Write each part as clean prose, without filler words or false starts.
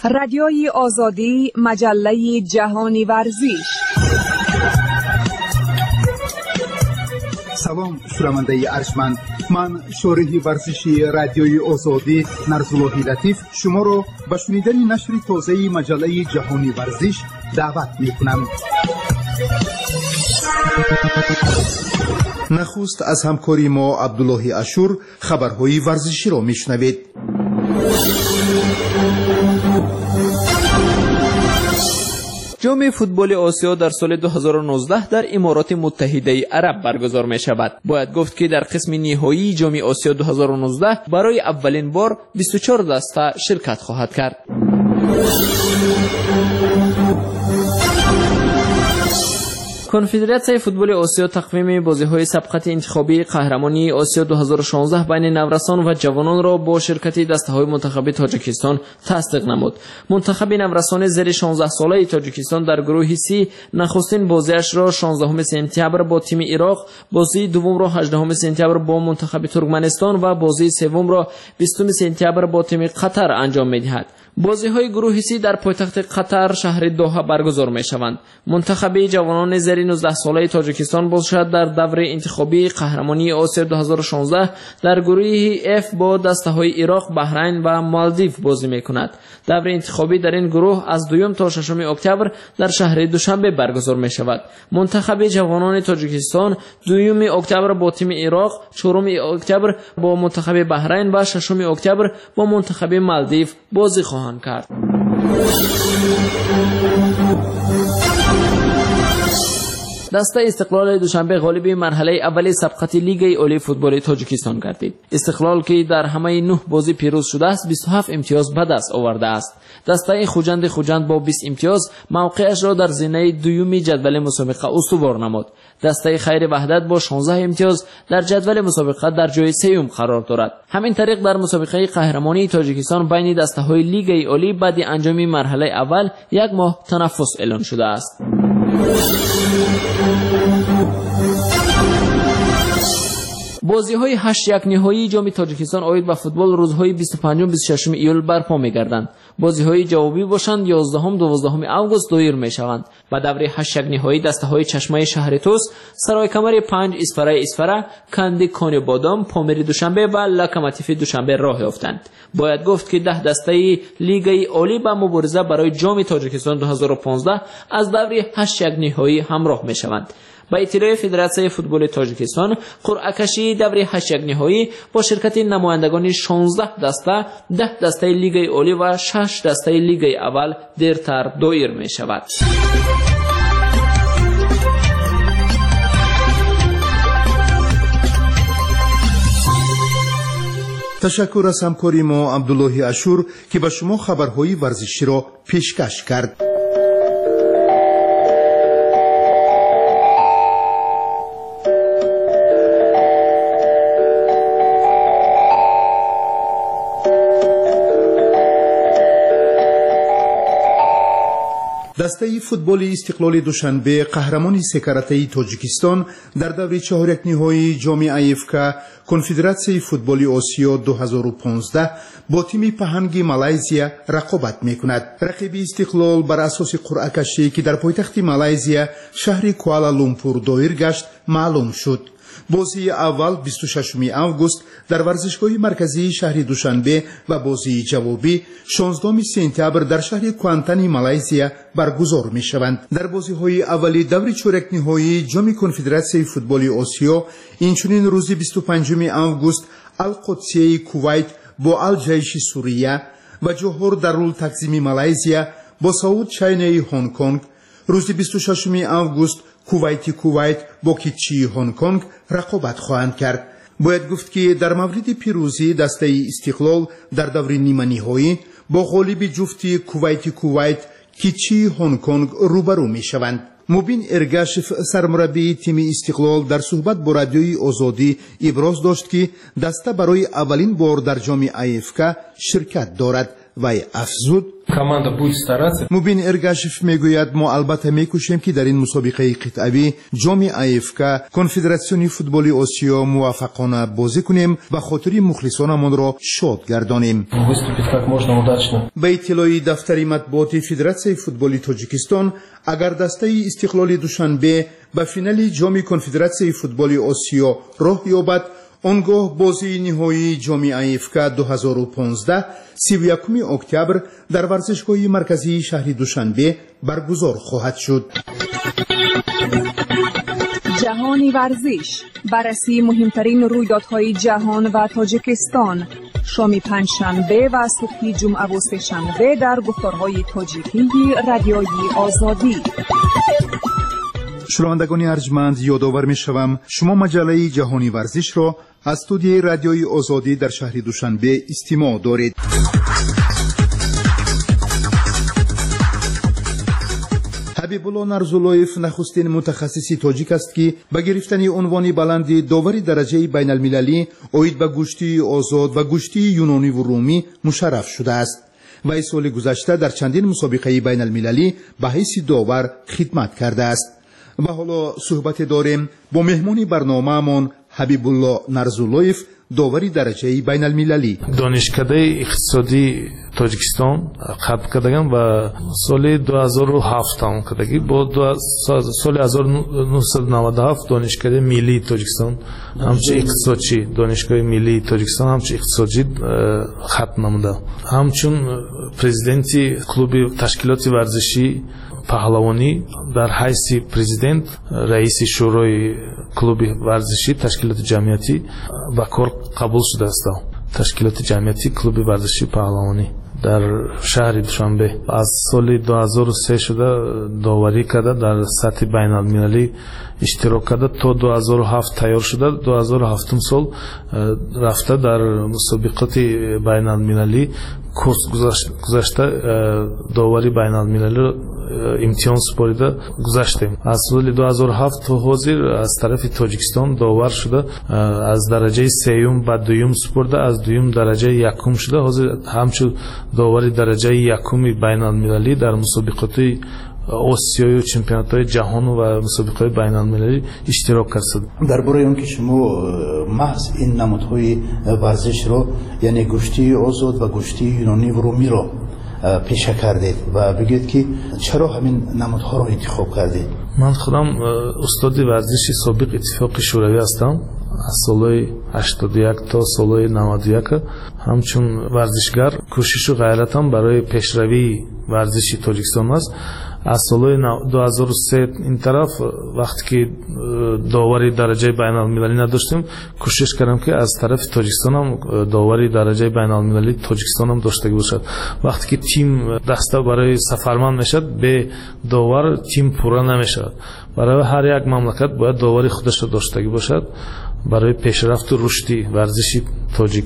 رادیوی آزادی، مجله جهانی ورزش. سلام شنونده ارجمند، من شارح ورزشی رادیوی آزادی نرزالله لطیف شما را به شنیدن نشر تازه مجله جهانی ورزش دعوت می‌کنم. نخست از همکاری ما عبدالله اشور خبرهای ورزشی را میشنوید. جام فوتبال آسیا در سال 2019 در امارات متحده عرب برگزار می شود. باید گفت که در قسم نهایی جام آسیا 2019 برای اولین بار 24 دسته شرکت خواهد کرد. کنفدراسیون فوتبال آسیا تقویم بازی‌های سبقت انتخابی قهرمانی آسیا 2016 بین نورسان و جوانان را با شرکت دسته‌های منتخب تاجیکستان تصدیق نمود. منتخب نورسان زیر 16 ساله تاجیکستان در گروه سی نخستین بازیش را 16 سپتامبر با تیم عراق، بازی دوم را 18 سپتامبر با منتخب ترکمنستان و بازی سوم را 20 سپتامبر با تیم قطر انجام می‌دهد. بازی‌های گروه سی در پایتخت قطر شهر دوحه برگزار می‌شوند. منتخب جوانان زیر 19 ساله تاجیکستان باشد در دور انتخابی قهرمانی آسیا 2016 در گروه F با دسته‌های عراق، بحرین و مالدیو بازی می‌کند. دور انتخابی در این گروه از 2 تا 6 اکتبر در شهر دوشنبه برگزار می‌شود. منتخب جوانان تاجیکستان 2 اکتبر با تیم عراق، 4 اکتبر با منتخب بحرین و 6 اکتبر با منتخب مالدیو بازی خواهند کرد. دسته استقلال دوشنبه غالب مرحله اول سبقت لیگ عالی فوتبال تاجیکستان گردید. استقلال که در همه 9 بازی پیروز شده است 27 امتیاز به دست آورده است. دسته خوجند با 20 امتیاز موقعش را در زینه دوم جدول مسابقه استوار نمود. دسته خیر وحدت با 16 امتیاز در جدول مسابقه در جای سوم قرار دارد. همین طریق در مسابقه قهرمانی تاجیکستان بین دسته‌های لیگ عالی بعد انجام مرحله اول 1 ماه تنفس اعلان شده است. بازی‌های 8-1 نهایی جام تاجیکستان عاید به فوتبال روزهای 25 و 26 ایول برپا می‌گردند. بازی‌های جوابی باشند 11 12 آگوست دایر می‌شوند. و دوره 8-1 نهایی دسته‌های چشمه شهر توس، سرای کمر 5 اسفره، کندی کان بادام، پامری دوشنبه و لوکوموتیو دوشنبه راه یافتند. باید گفت که 10 دسته لیگ عالی با مبارزه برای جام تاجیکستان 2015 از دوره 8-1 نهایی همراه می‌شوند. با اطلاع فدراسیون فوتبال تاجیکستان، قرعه کشی دوره 8-1 نهایی با شرکت نمایندگان 16 دسته، 10 دسته لیگ عالی و 6 دسته لیگ اول دیرتر دایر می شود. تشکر از همکاری ما عبدالله اشور که به شما خبرهای ورزشی را پیشکش کرد. دسته فوتبال استقلال دوشنبه قهرمان سکرته تاجیکستان در دوره 4-1 نهایی جام ایفکا کنفدراسیون فوتبال آسیا 2015 با تیم پهنگ مالایزیا رقابت میکند. رقیب استقلال بر اساس قرعه کشی که در پایتخت مالایزیا شهر کوالالامپور دایر گشت معلوم شد. بازی اول 26 آگوست در ورزشگاه مرکزی شهر دوشنبه و بازی جوابی 16 سپتامبر در شهر کوانتان مالایزیا برگزار می شوند. در بازی های اولی دوره 4-1 نهایی جام کنفدراسیون فوتبال آسیا اینچنین روز 25 آگوست القدسیه کویت با الجیش سوریه و جوهر دارالتقسیم مالایزیا با سعود چاینه هنگ کنگ، روز 26 آگوست کویت با کیچی هنگ کنگ رقابت خواهند کرد. باید گفت که در مورد پیروزی دسته استقلال در دور نیمه نهایی با غالب جفت کویت کیچی هنگ کنگ روبرو می شوند. مبین ارگاشف سرمربی تیم استقلال در صحبت با رادیوی آزادی ابراز داشت که دسته برای اولین بار در جام ایفکا شرکت دارد و افزود команда будет стараться. مبین ارگاشف میگوید ما البته میکوشیم که در این مسابقه قطعی جام افک کنفدراسیون فوتبال آسیا موفقانه بازی کنیم و خاطر مخلصانمان را شاد گردانیم. Выступить как можно удачно. به اطلاع دفتر مطبوعات فدراسیون فوتبال تاجیکستان، اگر دسته استقلال دوشنبه به فینال جام کنفدراسیون فوتبال آسیا راه یابد، آنگاه بازی نهایی جام افک 2015 31 اکتبر در ورزشگاه مرکزی شهر دوشنبه برگزار خواهد شد. جهانی ورزش، بررسی مهمترین رویدادهای جهان و تاجیکستان، شام پنجشنبه و صبح جمعه و سه‌شنبه در گفتارهای تاجیکی رادیوی آزادی. شنوندگان ارجمند، یادآور می‌شوم شما مجله جهانی ورزش را از استودیوی رادیوی آزادی در شهر دوشنبه استماع دارید. حبیب الله نرزولویف نخستین متخصص تاجیک است که به گرفتن عنوان بلند داور درجه بین المللی اوید به گوشتی آزاد و گوشتی یونانی و رومی مشرف شده است. و سال گذشته در چندین مسابقه بین المللی به حیث داور خدمت کرده است. و حالا صحبت داریم با مهمانی برنامه‌مان حبیب الله نرزولویف، داوری درجه بین المللی. دانشکده اقتصادی تاجیکستان ختم کردگم و سال 2007 تمام کردگی. با سال 1997 دانشکده ملی تاجیکستان همچه اقتصادچی دانشگاه ملی تاجیکستان همچه اقتصادچی ختم نموده. همچون پرزیدنتی کلوب تشکیلات ورزشی پهلوانی در حیث پرزیدنت رئیس شورای کلوب ورزشی تشکیلات جمعیتی به کار قبول شده است. تشکیلات جمعیتی کلوب ورزشی پهلوانی در شهر دوشنبه از سال 2003 شده داوری کرده، در سطح بین المللی اشتراک کرده تا 2007 تیار شده. 2007 سال رفته در مسابقات بین المللی کورس گذاشته، داوری بین المللی امتحان سپاریده گذاشتیم. از سال 2007 تا حاضر از طرف تاجیکستان داور شده، از درجه سیوم به دوم سپرده، از دوم درجه یکم شده. حاضر همچون داوری درجه یکم بین المللی در مسابقات آسیایی و چمپیونات‌های جهان و مسابقات بین المللی اشتراک کرده. درباره اون که شما محض این نمادهای ورزش رو، یعنی گوشتی آزاد و گوشتی یونانی و رومی رو پیشه کردید و بگید که چرا همین نمادها رو انتخاب کردید؟ من خودم استاد ورزشی سابق اتفاق شوروی هستم. از سال 81 تا سال 91 همچون ورزشگر کوشش و غیرتم برای پیشروی ورزشی تاجیکستان است. از سال 2003 این طرف وقتی که داوری درجه بین المللی نداشتیم، کوشش کردم که از طرف تاجیکستان هم داوری درجه بین المللی تاجیکستان هم داشته باشد. وقتی که تیم دسته برای سفرمند میشد، به داور تیم پورا نمیشد. برای هر یک مملکت باید داوری خودش را داشته باشد برای پیشرفت و رشد ورزشی تاجیک.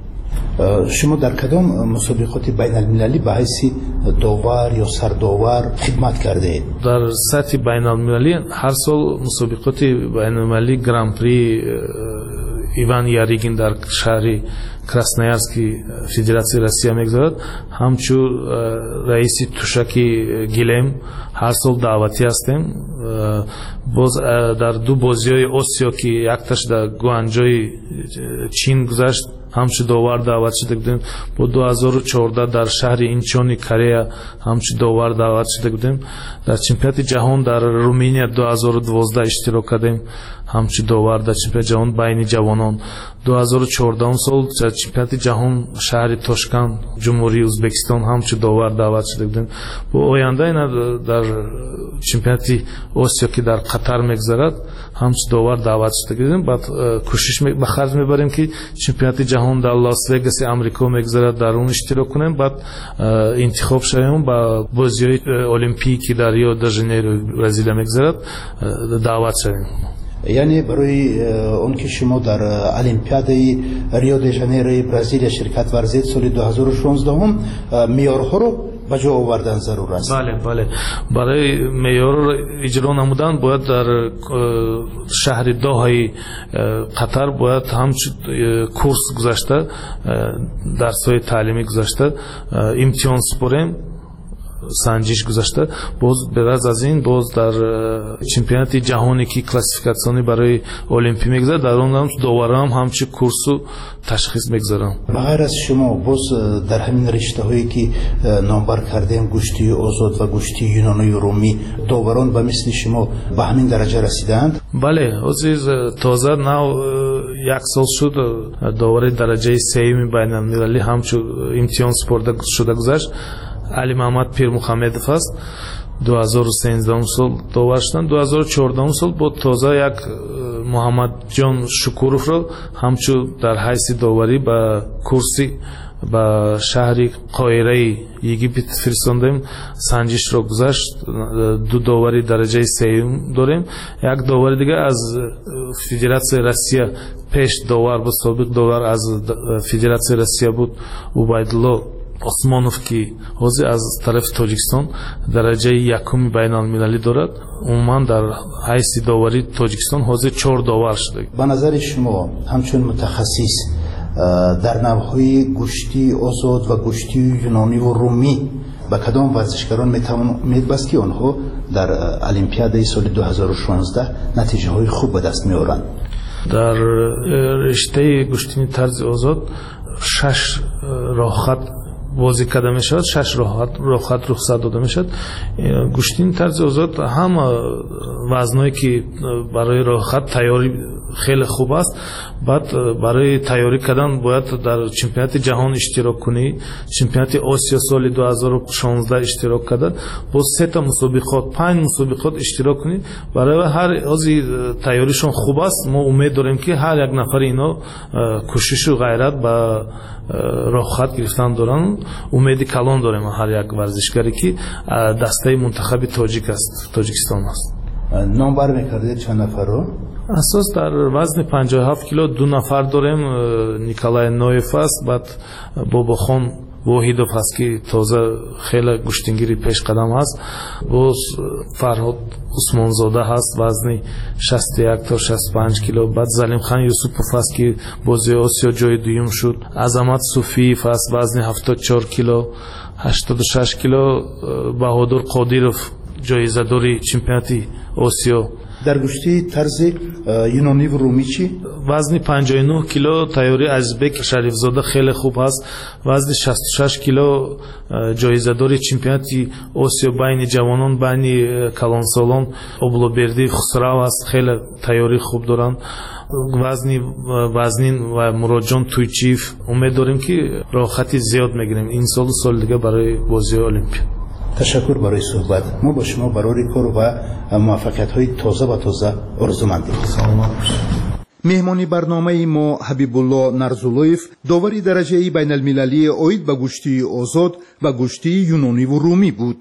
شما در کدام مسابقات بین المللی به حیث داور یا سرداور خدمت کرده؟ در سطح بین المللی هر سال مسابقات بین المللی گران پری ایوان یاریگین در شهر کراسنویارسکی فدراسیون روسیه میگذارد. همچون رئیس توشکی گیلم هر سال دعوتی هستیم. باز در دو بازی‌های آسیا که یکتاش در گوانجوی چین گذشت، همچون داور دعوت شده بودیم. با 2014 در شهر اینچون کره همچون داور دعوت شده بودیم. در چمپیونات جهان در رومانیا 2012 اشتراک کردیم، همچون داور در چمپیونات جهان بین جوانان. 2014 سال در چمپیونات جهان شهر تاشکند جمهوری ازبکستان همچون داور دعوت شده بودیم. با آینده در چمپیونات آسیا که در قطر میگذرد همچون داور دعوت شده بودیم. بعد کوشش به خرج میبریم که چمپیونات جهان در لاس وگاس آمریکا میگذرد، در اون اشتراک کنیم. بعد انتخاب شویم با بازی‌های المپیکی در ریو د ژانیرو برزیل میگذرد دعوت شویم. یعنی برای اون که شما در المپیاد ریو د ژانیرو برزیل شرکت ورزید سال 2016 هم معیارها رو به جا آوردن ضرور است. بله برای معیار اجرا نمودن باید در شهر دوحه قطر باید همچون کورس گذاشته، درس‌های تعلیمی گذاشته، امتحان سپاریم. санҷиш гузашта, боз бераз аз ин боз дар чемпионати ҷаҳоне ки классификатсионӣ барои олимпӣ мегузарад, дар он ҳам доварам ҳамчи курсу ташхис мегузарам. ба ғайр аз шумо боз дар ҳамин риштаҳое ки номбар кардем, гӯштии озод ва гӯштии юнонию румӣ, доварон ба мисли шумо ба ҳамин дараҷа расидаанд? бале, ҳозир тоза нав як сол шуд довари дараҷаи сеюми байналмилалӣ ҳамчу имтиҳон спорта шуда гузашт. Али Маҳмад Пирмухамедов аст, 2013 сол довар шуданд. 2014 сол бо тоза як Муҳаммадҷон Шукуровро ҳамчу дар ҳайси доварӣ ба курси ба шаҳри Қоҳираи Египет фиристондем, санҷишро гузашт. ду довари дараҷаи сеюм дорем. Як довари дигар аз Федератсияи Россия, пеш довар буд, собиқ довар аз Федератсияи Россия буд Убайдулло Осмонов, ки ҳозир аз тарафи Тоҷикистон дараҷаи якуми байналмилалӣ дорад. умуман дар ҳайси довари Тоҷикистон ҳозир 4 довар шуда. ба назари шумо ҳамчун мутахассис дар навъҳои гӯштии озод ва гӯштии юнониву румӣ ба кадом варзишгарон метавон умед баст ки онҳо дар олимпиадаи соли 2016 натиҷаҳои хуб ба даст меоранд? дар риштаи гӯштини тарзи озод 6 роҳхат бозӣ карда мешавад, 6 роҳхат рухсат дода мешавад. гӯштини тарзи озод ҳама вазное ки барои роҳхат тайёрӣ хеле хуб аст. баъд барои тайёрӣ кардан бояд дар чемпионати ҷаҳон иштирок кунӣ, чемпионати Осиё соли 2016 иштирок карда, бо 3 мусобиқот, 5 мусобиқот иштирок кунӣ. барои ҳар ҳозир тайёришон хуб аст. мо умед дорем ки ҳар як нафари ино кӯшишу ғайрат ба роҳхат гирифтан доранд. умеди калон дорем ҳар як варзишгаре ки дастаи мунтахаби тоҷик аст, Тоҷикистон аст. номбар мекардед чанд нафарро? асос дар вазни 57 кило 2 нафар дорем. Николай Ноев аст, баъд Бобохон Воҳидов аст ки тоза хеле гӯштингири пешқадам аст. боз Фарҳод Усмонзода ҳаст, вазни 61 то 65 кило. баъд Залимхан Юсупов аст ки бозии Осиё ҷои дуюм шуд. Азамат Суфиев аст, вазни 74 кило. 86 кило Баҳодур Қодиров, ҷоизадори чемпионати Осиё. дар гӯштии тарзи юнониву румӣ чӣ? вазни 59 кило тайёри Азизбек Шарифзода хеле хуб аст. вазни 66 кило ҷоизадори чемпионати Осиё байни ҷавонон, байни калонсолон Облоберди Хусрав аст, хеле тайёри хуб доранд. вазнин ва Муроҷон Туйчиев. умед дорем ки роҳхати зиёд мегирем ин солу соли дига барои бозии Олимпия. ташаккур барои суҳбат. мо ба шумо барори кор ва муваффақиятҳои тоза ва тоза орзумандем. меҳмони барномаи мо Ҳабибулло Нарзуллоев, довари дараҷаи байналмилалии оид ба гӯштии озод ва гӯштии юнониву румӣ буд.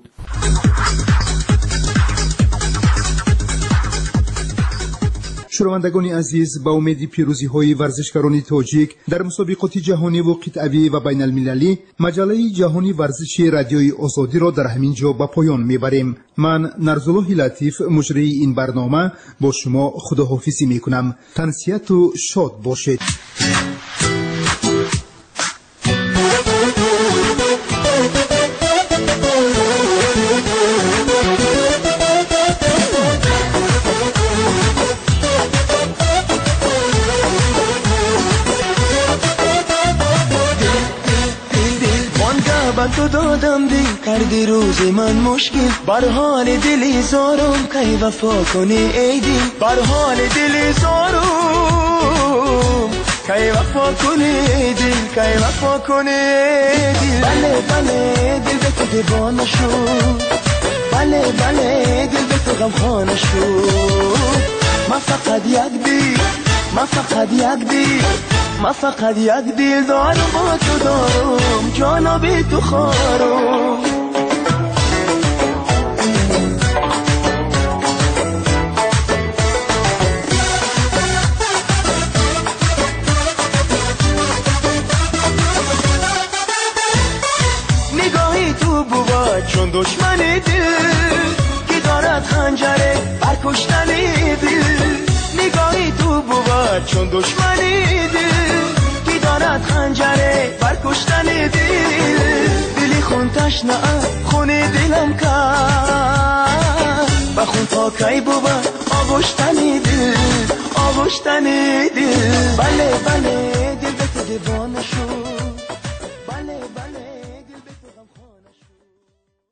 шунавандагони азиз, ба умеди пирӯзиҳои варзишгарони тоҷик дар мусобиқоти ҷаҳониву қитъавӣ ва байналмилалӣ, маҷаллаи ҷаҳони варзиши радиои озодиро дар ҳамин ҷо ба поён мебарем. ман Нарзуллоҳи Латиф, муҷрии ин барнома, бо шумо худоҳофизӣ мекунам. тансияту шод бошед. تو دادم دل کردی روز من مشکل، بر حال دلی زارم کی وفا کنی ای دل، بر حال دلی زارم کی وفا کنی ای دل، کی وفا کنی ای دل. بله بله دل به تو دیوانه شد، بله بله دل به تو غمخانه شد. من فقط یک دل، من فقط یک دل، من فقط یک دل دارم، با تو دارم جانا بی تو خارم. نگاهی تو بود چون دشمنی دل که دارد خنجره بر کشتنی دل. نگاهی تو بود چون دشمنی دل که دارد خنجره بر کشتن دل. دلی خون تشنه خونی دلم کرد بخون تا کی بود آغشتنی دل آغشتنی دل بله بله دل به تو دیوانه شد